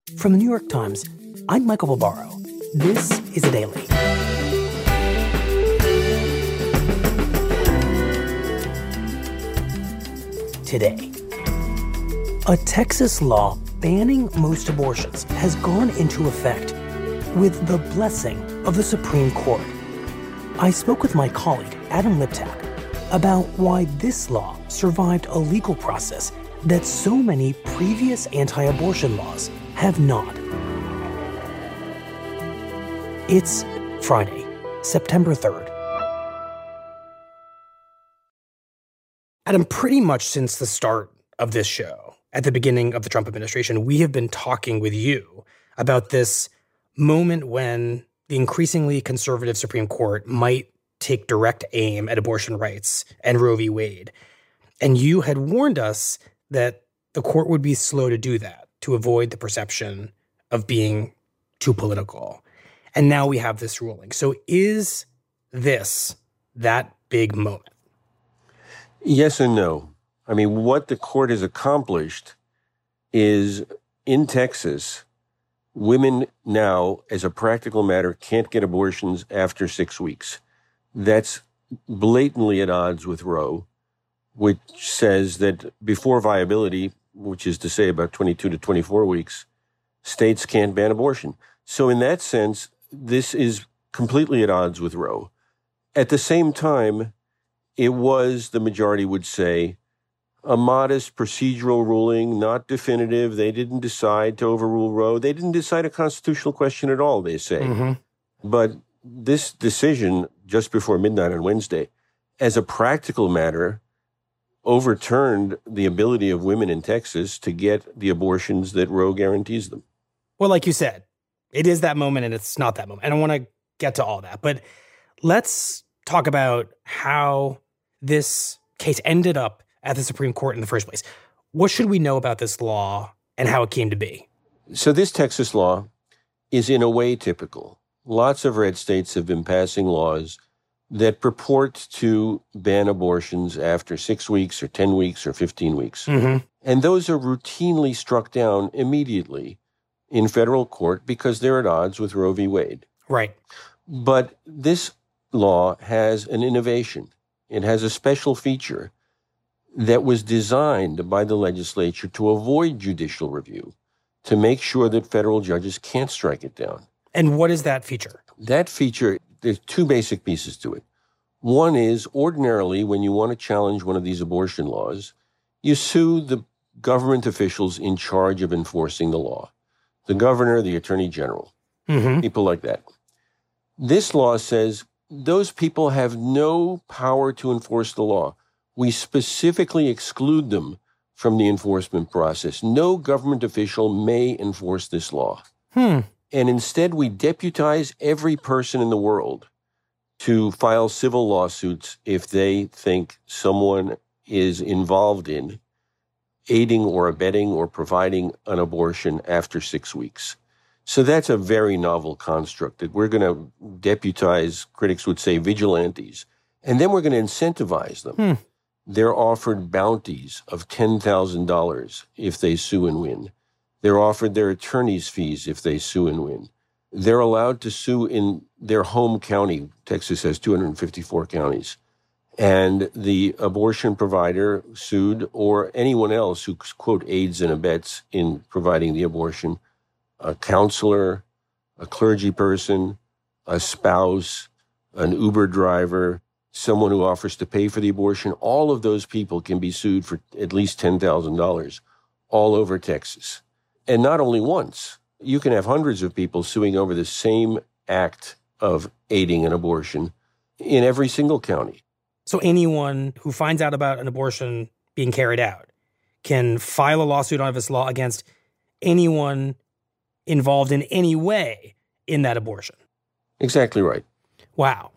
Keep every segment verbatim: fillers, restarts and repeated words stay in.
From the New York Times, I'm Michael Barbaro. This is The Daily. Today, a Texas law banning most abortions has gone into effect with the blessing of the Supreme Court. I spoke with my colleague, Adam Liptak, about why this law survived a legal process that so many previous anti-abortion laws have not. It's Friday, September third. Adam, pretty much since the start of this show, at the beginning of the Trump administration, we have been talking with you about this moment when the increasingly conservative Supreme Court might take direct aim at abortion rights and Roe v. Wade. And you had warned us that the court would be slow to do that, to avoid the perception of being too political. And now we have this ruling. So is this that big moment? Yes and no. I mean, what the court has accomplished is, in Texas, women now, as a practical matter, can't get abortions after six weeks. That's blatantly at odds with Roe, which says that before viability, which is to say about twenty-two to twenty-four weeks, states can't ban abortion. So in that sense, this is completely at odds with Roe. At the same time, it was, the majority would say, a modest procedural ruling, not definitive. They didn't decide to overrule Roe. They didn't decide a constitutional question at all, they say. Mm-hmm. But this decision, just before midnight on Wednesday, as a practical matter, overturned the ability of women in Texas to get the abortions that Roe guarantees them. Well, like you said, it is that moment and it's not that moment. And I want to get to all that. But let's talk about how this case ended up at the Supreme Court in the first place. What should we know about this law and how it came to be? So this Texas law is in a way typical. Lots of red states have been passing laws that purport to ban abortions after six weeks or ten weeks or fifteen weeks. Mm-hmm. And those are routinely struck down immediately in federal court because they're at odds with Roe v. Wade. Right. But this law has an innovation. It has a special feature that was designed by the legislature to avoid judicial review, to make sure that federal judges can't strike it down. And what is that feature? That feature, there's two basic pieces to it. One is, ordinarily, when you want to challenge one of these abortion laws, you sue the government officials in charge of enforcing the law. The governor, the attorney general, mm-hmm. people like that. This law says those people have no power to enforce the law. We specifically exclude them from the enforcement process. No government official may enforce this law. Hmm. And instead, we deputize every person in the world to file civil lawsuits if they think someone is involved in aiding or abetting or providing an abortion after six weeks. So that's a very novel construct that we're going to deputize, critics would say, vigilantes, and then we're going to incentivize them. Hmm. They're offered bounties of ten thousand dollars if they sue and win. They're offered their attorney's fees if they sue and win. They're allowed to sue in their home county. Texas has two hundred fifty-four counties. And the abortion provider sued, or anyone else who, quote, aids and abets in providing the abortion, a counselor, a clergy person, a spouse, an Uber driver, someone who offers to pay for the abortion, all of those people can be sued for at least ten thousand dollars all over Texas. And not only once. You can have hundreds of people suing over the same act of aiding an abortion in every single county. So anyone who finds out about an abortion being carried out can file a lawsuit under this law against anyone involved in any way in that abortion. Exactly right. Wow.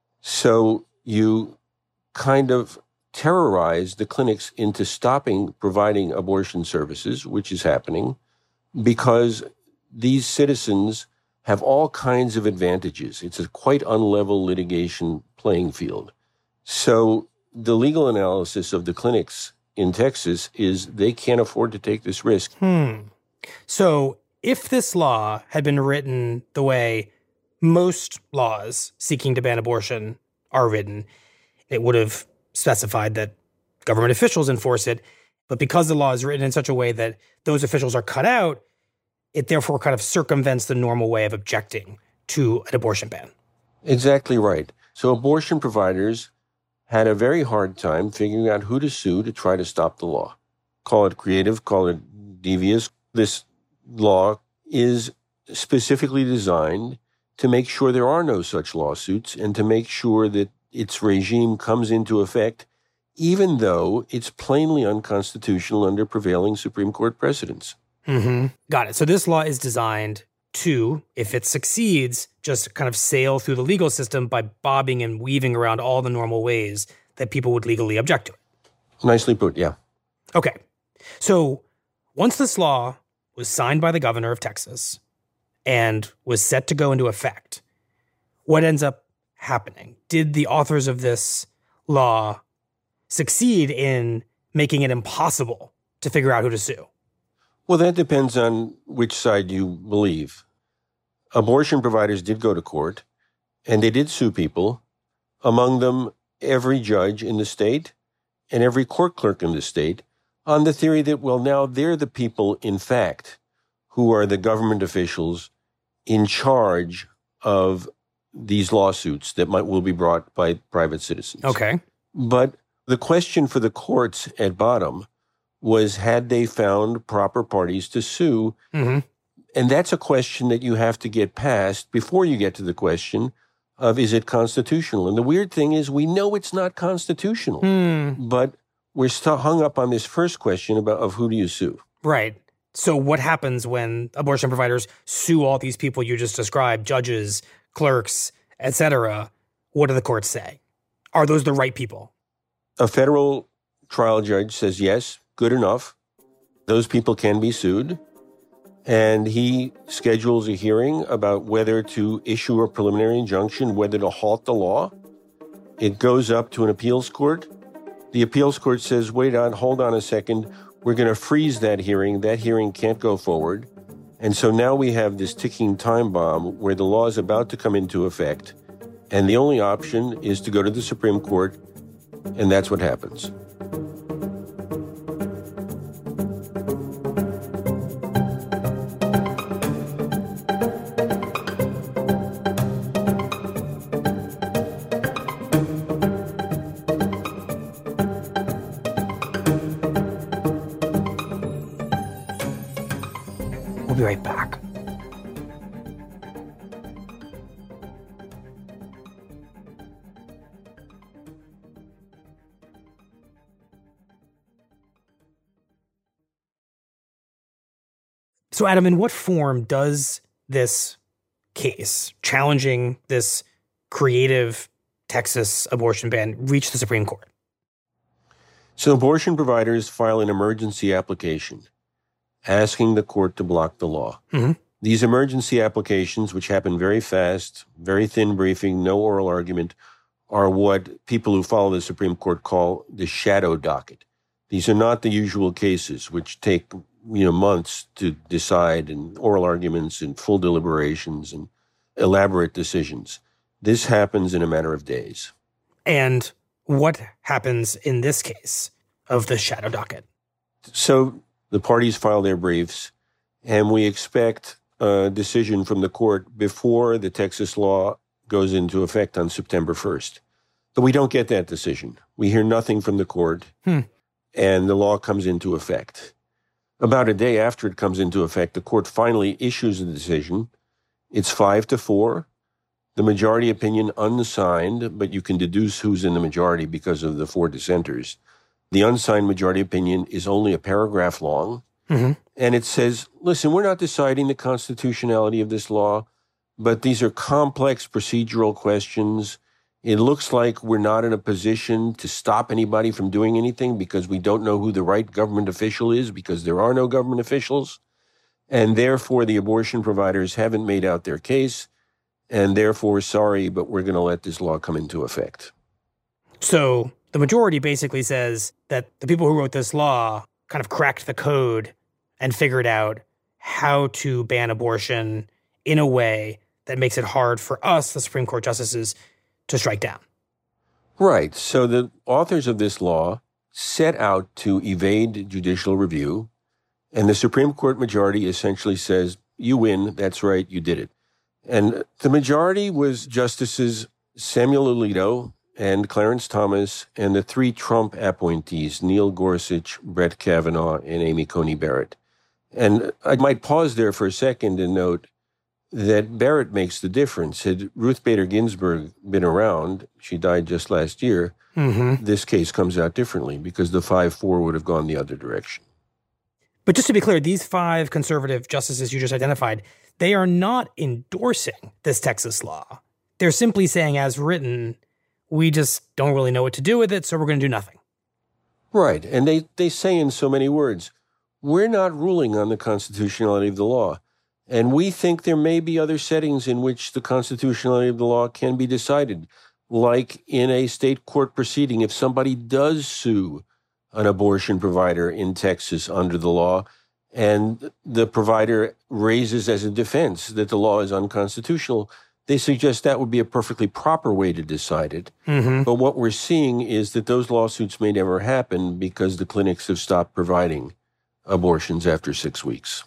So you kind of terrorize the clinics into stopping providing abortion services, which is happening, because these citizens have all kinds of advantages. It's a quite unlevel litigation playing field. So the legal analysis of the clinics in Texas is they can't afford to take this risk. Hmm. So if this law had been written the way most laws seeking to ban abortion are written, it would have specified that government officials enforce it. But because the law is written in such a way that those officials are cut out, it therefore kind of circumvents the normal way of objecting to an abortion ban. Exactly right. So abortion providers had a very hard time figuring out who to sue to try to stop the law. Call it creative, call it devious. This law is specifically designed to make sure there are no such lawsuits and to make sure that its regime comes into effect, even though it's plainly unconstitutional under prevailing Supreme Court precedents. Mm-hmm. Got it. So this law is designed to, if it succeeds, just kind of sail through the legal system by bobbing and weaving around all the normal ways that people would legally object to it. Nicely put, yeah. Okay. So once this law was signed by the governor of Texas and was set to go into effect, what ends up happening? Did the authors of this law succeed in making it impossible to figure out who to sue? Well, that depends on which side you believe. Abortion providers did go to court, and they did sue people, among them every judge in the state and every court clerk in the state, on the theory that, well, now they're the people, in fact, who are the government officials in charge of these lawsuits that might will be brought by private citizens. Okay. But the question for the courts at bottom was, had they found proper parties to sue? Mm-hmm. And that's a question that you have to get past before you get to the question of, is it constitutional? And the weird thing is, we know it's not constitutional, Mm. but we're still hung up on this first question about of who do you sue? Right. So what happens when abortion providers sue all these people you just described, judges, clerks, et cetera? What do the courts say? Are those the right people? A federal trial judge says, yes, good enough. Those people can be sued. And he schedules a hearing about whether to issue a preliminary injunction, whether to halt the law. It goes up to an appeals court. The appeals court says, wait on, hold on a second. We're going to freeze that hearing. That hearing can't go forward. And so now we have this ticking time bomb where the law is about to come into effect. And the only option is to go to the Supreme Court. And that's what happens. We'll be right back. So, Adam, in what form does this case challenging this creative Texas abortion ban reach the Supreme Court? So abortion providers file an emergency application asking the court to block the law. Mm-hmm. These emergency applications, which happen very fast, very thin briefing, no oral argument, are what people who follow the Supreme Court call the shadow docket. These are not the usual cases, which take you know months to decide, and oral arguments and full deliberations and elaborate decisions. This happens in a matter of days. And what happens in this case of the shadow docket? So the parties file their briefs, and we expect a decision from the court before the Texas law goes into effect on September first. But we don't get that decision. We hear nothing from the court, Hmm. and the law comes into effect. About a day after it comes into effect, the court finally issues a decision. It's five to four. The majority opinion unsigned, but you can deduce who's in the majority because of the four dissenters. The unsigned majority opinion is only a paragraph long. Mm-hmm. And it says, listen, we're not deciding the constitutionality of this law, but these are complex procedural questions. It looks like we're not in a position to stop anybody from doing anything because we don't know who the right government official is, because there are no government officials. And therefore, the abortion providers haven't made out their case. And therefore, sorry, but we're going to let this law come into effect. So the majority basically says that the people who wrote this law kind of cracked the code and figured out how to ban abortion in a way that makes it hard for us, the Supreme Court justices, to strike down. Right. So the authors of this law set out to evade judicial review, and the Supreme Court majority essentially says, you win, that's right, you did it. And the majority was Justices Samuel Alito and Clarence Thomas and the three Trump appointees, Neil Gorsuch, Brett Kavanaugh, and Amy Coney Barrett. And I might pause there for a second and note that Barrett makes the difference. Had Ruth Bader Ginsburg been around, she died just last year, mm-hmm. this case comes out differently because the five four would have gone the other direction. But just to be clear, these five conservative justices you just identified, they are not endorsing this Texas law. They're simply saying, as written, we just don't really know what to do with it, so we're going to do nothing. Right. And they, they say in so many words, we're not ruling on the constitutionality of the law. And we think there may be other settings in which the constitutionality of the law can be decided, like in a state court proceeding. If somebody does sue an abortion provider in Texas under the law, and the provider raises as a defense that the law is unconstitutional, they suggest that would be a perfectly proper way to decide it. Mm-hmm. But what we're seeing is that those lawsuits may never happen because the clinics have stopped providing abortions after six weeks.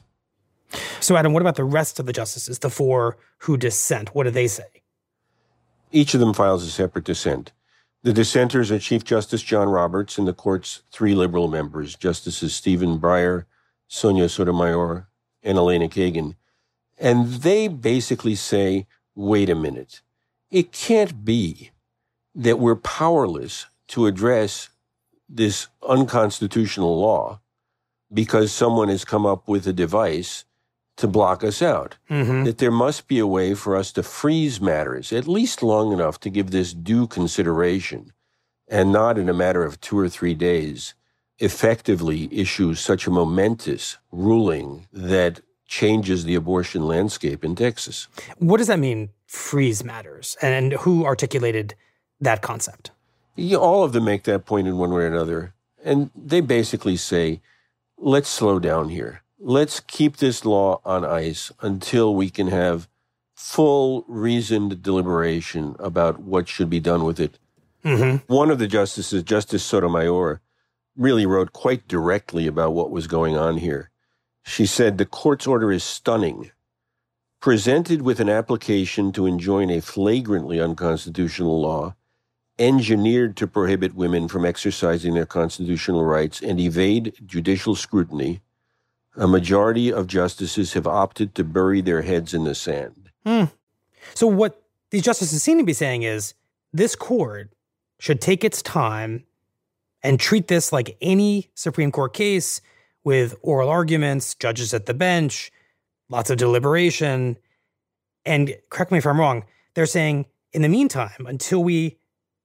So, Adam, what about the rest of the justices, the four who dissent? What do they say? Each of them files a separate dissent. The dissenters are Chief Justice John Roberts and the court's three liberal members, Justices Stephen Breyer, Sonia Sotomayor, and Elena Kagan. And they basically say, wait a minute. It can't be that we're powerless to address this unconstitutional law because someone has come up with a device to block us out. Mm-hmm. That there must be a way for us to freeze matters, at least long enough to give this due consideration, and not in a matter of two or three days, effectively issue such a momentous ruling that changes the abortion landscape in Texas. What does that mean, freeze matters? And who articulated that concept? Yeah, all of them make that point in one way or another. And they basically say, let's slow down here. Let's keep this law on ice until we can have full reasoned deliberation about what should be done with it. Mm-hmm. One of the justices, Justice Sotomayor, really wrote quite directly about what was going on here. She said, the court's order is stunning. Presented with an application to enjoin a flagrantly unconstitutional law, engineered to prohibit women from exercising their constitutional rights and evade judicial scrutiny, a majority of justices have opted to bury their heads in the sand. Hmm. So what these justices seem to be saying is this court should take its time and treat this like any Supreme Court case with oral arguments, judges at the bench, lots of deliberation. And correct me if I'm wrong, they're saying in the meantime, until we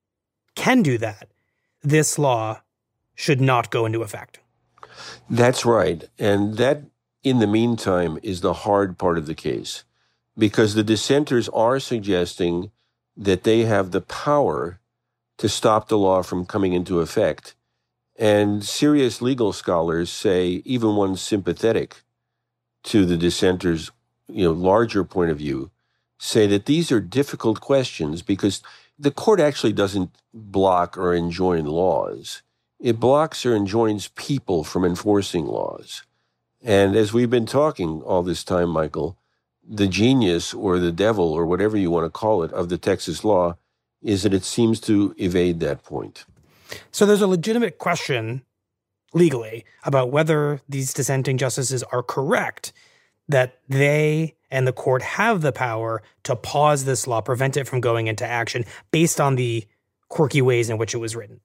can do that, this law should not go into effect. That's right. And that, in the meantime, is the hard part of the case, because the dissenters are suggesting that they have the power to stop the law from coming into effect. And serious legal scholars say, even ones sympathetic to the dissenters' you know, larger point of view, say that these are difficult questions because the court actually doesn't block or enjoin laws. It blocks or enjoins people from enforcing laws. And as we've been talking all this time, Michael, the genius or the devil or whatever you want to call it of the Texas law is that it seems to evade that point. So there's a legitimate question legally about whether these dissenting justices are correct that they and the court have the power to pause this law, prevent it from going into action based on the quirky ways in which it was written.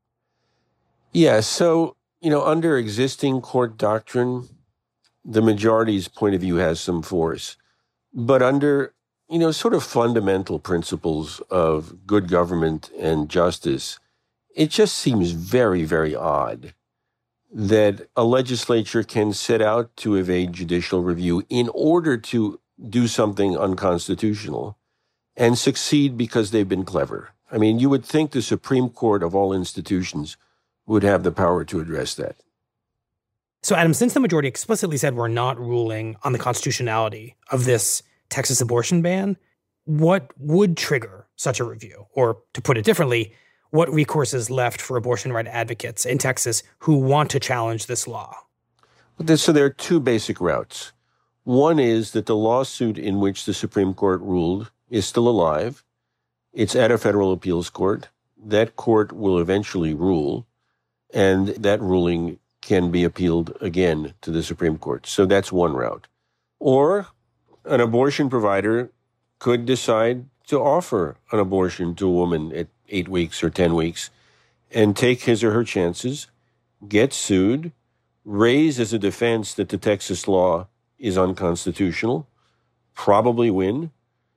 Yeah, so, you know, under existing court doctrine, the majority's point of view has some force. But under, you know, sort of fundamental principles of good government and justice, it just seems very, very odd that a legislature can set out to evade judicial review in order to do something unconstitutional and succeed because they've been clever. I mean, you would think the Supreme Court of all institutions would have the power to address that. So, Adam, since the majority explicitly said we're not ruling on the constitutionality of this Texas abortion ban, what would trigger such a review? Or to put it differently, what recourse is left for abortion right advocates in Texas who want to challenge this law? So there are two basic routes. One is that the lawsuit in which the Supreme Court ruled is still alive. It's at a federal appeals court. That court will eventually rule, and that ruling can be appealed again to the Supreme Court. So that's one route. Or an abortion provider could decide to offer an abortion to a woman at eight weeks or ten weeks and take his or her chances, get sued, raise as a defense that the Texas law is unconstitutional, probably win,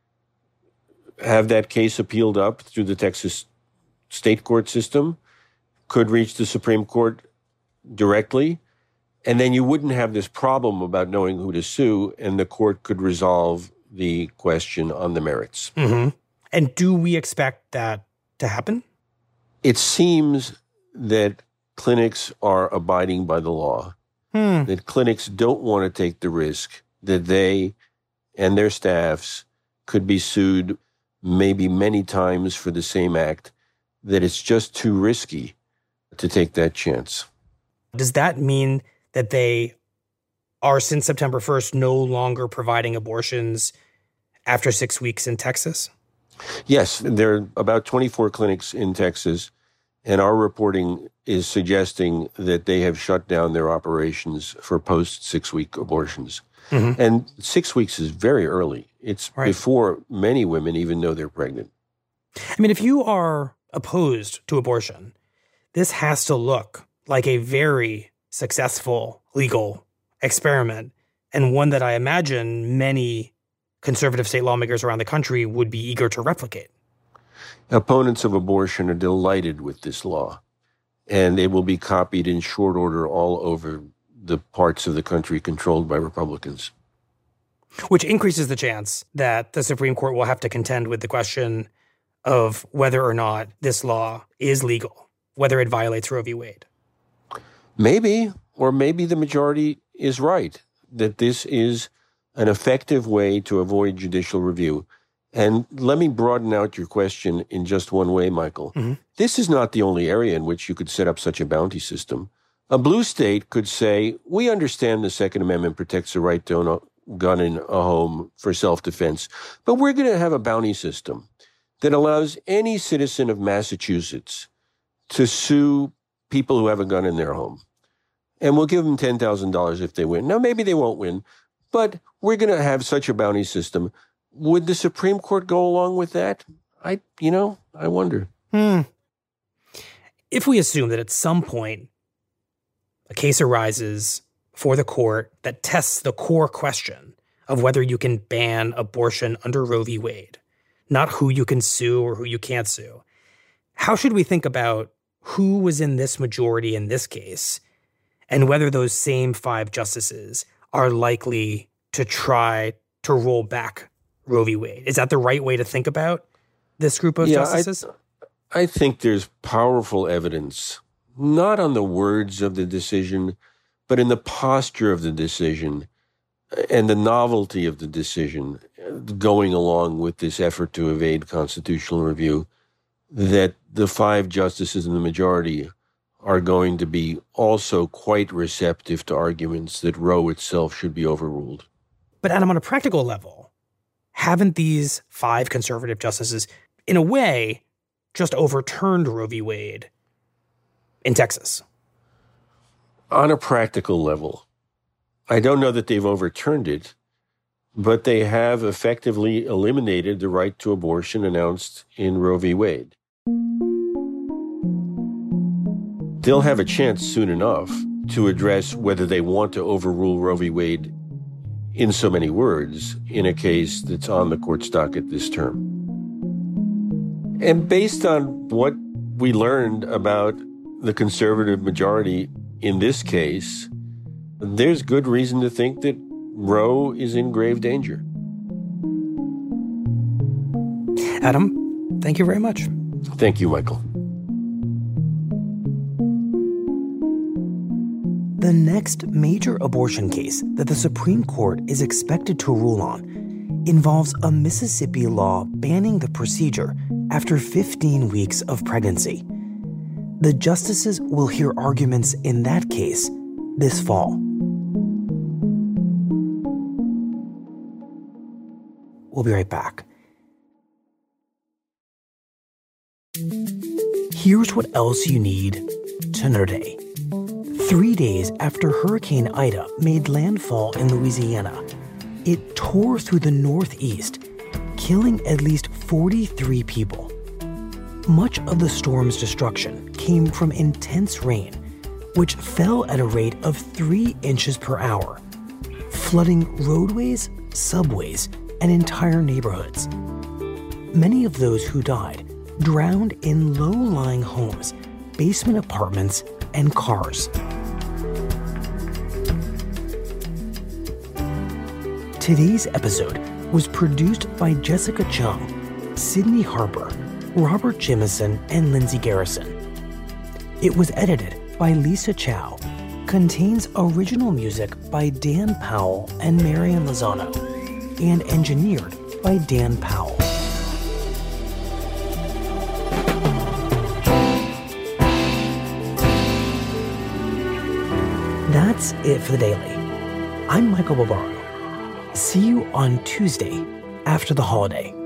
have that case appealed up through the Texas state court system, could reach the Supreme Court directly, and then you wouldn't have this problem about knowing who to sue, and the court could resolve the question on the merits. Mm-hmm. And do we expect that to happen? It seems that clinics are abiding by the law, hmm. that clinics don't want to take the risk that they and their staffs could be sued maybe many times for the same act, that it's just too risky to take that chance. Does that mean that they are, since September first, no longer providing abortions after six weeks in Texas? Yes, there are about twenty-four clinics in Texas, and our reporting is suggesting that they have shut down their operations for post-six-week abortions. Mm-hmm. And six weeks is very early. It's right. before many women even know they're pregnant. I mean, if you are opposed to abortion, this has to look like a very successful legal experiment, and one that I imagine many conservative state lawmakers around the country would be eager to replicate. Opponents of abortion are delighted with this law, and it will be copied in short order all over the parts of the country controlled by Republicans. Which increases the chance that the Supreme Court will have to contend with the question of whether or not this law is legal, whether it violates Roe v. Wade. Maybe, or maybe the majority is right, that this is an effective way to avoid judicial review. And let me broaden out your question in just one way, Michael. Mm-hmm. This is not the only area in which you could set up such a bounty system. A blue state could say, we understand the Second Amendment protects the right to own a gun in a home for self-defense, but we're going to have a bounty system that allows any citizen of Massachusetts to sue people who have a gun in their home. And we'll give them ten thousand dollars if they win. Now, maybe they won't win, but we're going to have such a bounty system. Would the Supreme Court go along with that? I, you know, I wonder. Hmm. If we assume that at some point a case arises for the court that tests the core question of whether you can ban abortion under Roe v. Wade, not who you can sue or who you can't sue, how should we think about who was in this majority in this case and whether those same five justices are likely to try to roll back Roe v. Wade? Is that the right way to think about this group of yeah, justices? I, I think there's powerful evidence, not on the words of the decision, but in the posture of the decision and the novelty of the decision going along with this effort to evade constitutional review, that the five justices in the majority are going to be also quite receptive to arguments that Roe itself should be overruled. But Adam, on a practical level, haven't these five conservative justices, in a way, just overturned Roe v. Wade in Texas? On a practical level, I don't know that they've overturned it, but they have effectively eliminated the right to abortion announced in Roe v. Wade. They'll have a chance soon enough to address whether they want to overrule Roe v. Wade in so many words in a case that's on the court's docket this term. And based on what we learned about the conservative majority in this case, there's good reason to think that Roe is in grave danger. Adam, thank you very much. Thank you, Michael. The The next major abortion case that the Supreme Court is expected to rule on involves a Mississippi law banning the procedure after fifteen weeks of pregnancy. The justices will hear arguments in that case this fall. We'll be right back. Here's what else you need to know today. Three days after Hurricane Ida made landfall in Louisiana, it tore through the Northeast, killing at least forty-three people. Much of the storm's destruction came from intense rain, which fell at a rate of three inches per hour, flooding roadways, subways, and entire neighborhoods. Many of those who died drowned in low-lying homes, basement apartments, and cars. Today's episode was produced by Jessica Chung, Sydney Harper, Robert Jimison, and Lindsay Garrison. It was edited by Lisa Chow, contains original music by Dan Powell and Marian Lozano, and engineered by Dan Powell. That's it for the Daily. I'm Michael Barbaro. See you on Tuesday after the holiday.